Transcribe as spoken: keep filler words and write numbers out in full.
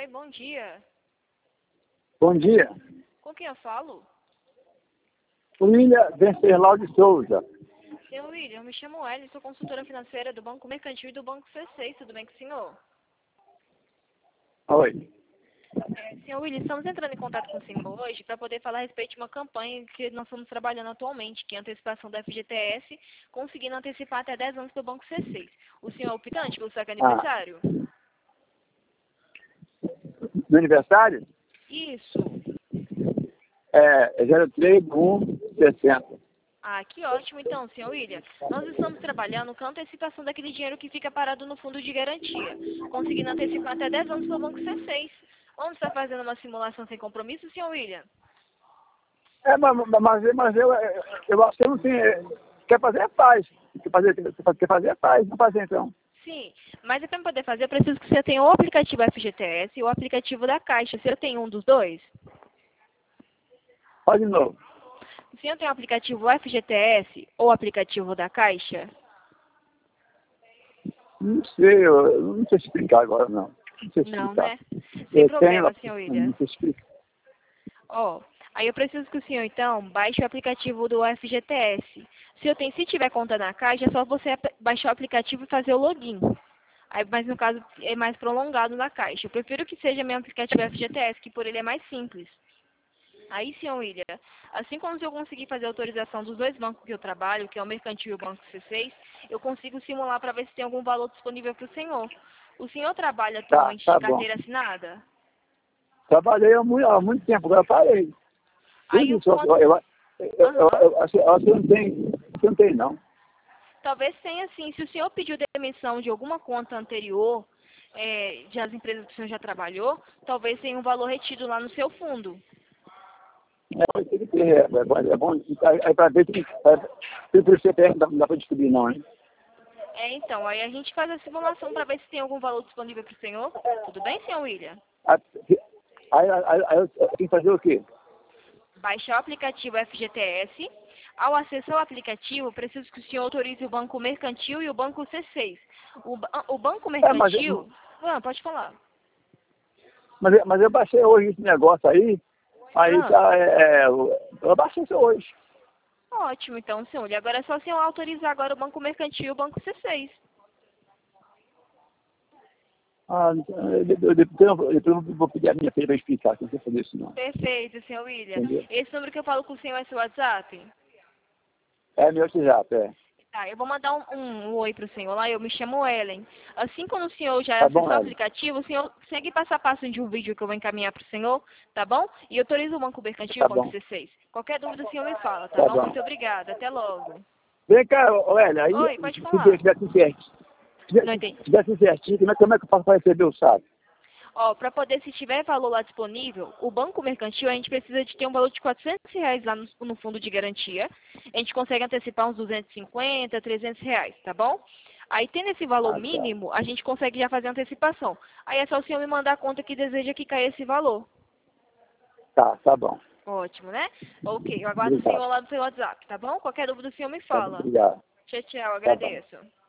Oi, bom dia. Bom dia. Com quem eu falo? William Venceslau de Souza. Senhor William, eu me chamo Ellen, sou consultora financeira do Banco Mercantil e do Banco C seis, tudo bem com o senhor? Oi. É, senhor William, estamos entrando em contato com o senhor hoje para poder falar a respeito de uma campanha que nós estamos trabalhando atualmente, que é a antecipação da F G T S, conseguindo antecipar até dez anos do Banco C seis. O senhor é optante pelo seu aniversário? Ah, meu aniversário? Isso. É zero três um sessenta. Ah, que ótimo então, senhor William. Nós estamos trabalhando com a antecipação daquele dinheiro que fica parado no fundo de garantia, conseguindo antecipar até dez anos pelo Banco C seis. Vamos estar fazendo uma simulação sem compromisso, senhor William? É, mas, mas, mas eu, eu acho que eu não tenho. Quer fazer, faz. Quer fazer, quer fazer, faz. Não fazer então. Sim, mas para poder fazer, eu preciso que você tenha o aplicativo F G T S e o aplicativo da Caixa. Você tem um dos dois? Faz de novo. O senhor tem o aplicativo F G T S ou o aplicativo da Caixa? Não sei, eu não sei explicar agora, não. Não sei explicar. Não, né? Sem Eu problema, tenho, senhor William. não sei explicar. Ó, aí eu preciso que o senhor, então, baixe o aplicativo do F G T S. Se eu tenho, se tiver conta na Caixa, é só você ap- baixar o aplicativo e fazer o login. Aí, mas no caso, é mais prolongado na Caixa. Eu prefiro que seja meu aplicativo F G T S, que por ele é mais simples. Aí, senhor William, assim como eu conseguir fazer a autorização dos dois bancos que eu trabalho, que é o Mercantil e o Banco C seis, eu consigo simular para ver se tem algum valor disponível para o senhor. O senhor trabalha Tá, atualmente tá de bom. carteira assinada? Trabalhei há muito, há muito tempo, agora parei. Por Aí o isso, eu, quanto... eu, eu, eu, eu, Aham. eu, acho- eu acho que eu não tenho, eu não tenho, não. Talvez tenha sim. Se o senhor pediu demissão de alguma conta anterior, é, de as empresas que o senhor já trabalhou, talvez tenha um valor retido lá no seu fundo. É, tem que ter, é, é bom, é bom. Aí para ver se pelo C P F não dá para descobrir, não, hein? É, então, aí a gente faz a simulação para ver se tem algum valor disponível para o senhor. Tudo bem, senhor William? Aí, aí, aí, aí eu tenho que fazer o quê? Baixar o aplicativo F G T S. Ao acessar o aplicativo, preciso que o senhor autorize o Banco Mercantil e o Banco C seis. O, ba- o Banco É, mas, Mercantil... Ah, pode falar. mas, mas eu baixei hoje esse negócio aí, aí Ah, tá, é, é, eu baixei isso hoje. ótimo, então, senhor William. Agora é só o senhor autorizar agora o Banco Mercantil e o Banco C seis. Ah, eu- depois eu, depois eu vou pedir a minha filha para explicar, que eu não sei fazer isso não. Perfeito, senhor William. Entendeu? Esse número que eu falo com o senhor é seu WhatsApp? É meu WhatsApp, é. Tá, eu vou mandar um, um, um oi pro senhor lá, eu me chamo Ellen. Assim quando o senhor já Tá acessou bom, o Hélio. aplicativo, o senhor segue passo a passo de um vídeo que eu vou encaminhar pro senhor, tá bom? E autoriza o Banco Mercantil e o Tá Banco bom, C seis. Qualquer dúvida o senhor me fala, tá tá bom? bom. Muito obrigada, até logo. Vem cá, ô, Hélio, aí Oi, pode se falar. tiver tudo certo, se tiver Não entendi. se tiver tudo certinho, como é, como é que eu faço para receber o saco? Ó, para poder, se tiver valor lá disponível, o Banco Mercantil, a gente precisa de ter um valor de quatrocentos reais lá no, no fundo de garantia. A gente consegue antecipar uns duzentos e cinquenta, trezentos reais, tá bom? Aí, tendo esse valor Ah, tá. mínimo, a gente consegue já fazer a antecipação. Aí é só o senhor me mandar a conta que deseja que caia esse valor. Tá, tá bom. Ótimo, né? Ok, eu aguardo o Obrigado. senhor lá no seu WhatsApp, tá bom? Qualquer dúvida o senhor me Tá bom, fala. obrigado. Tchau, tchau, Tá bom. agradeço.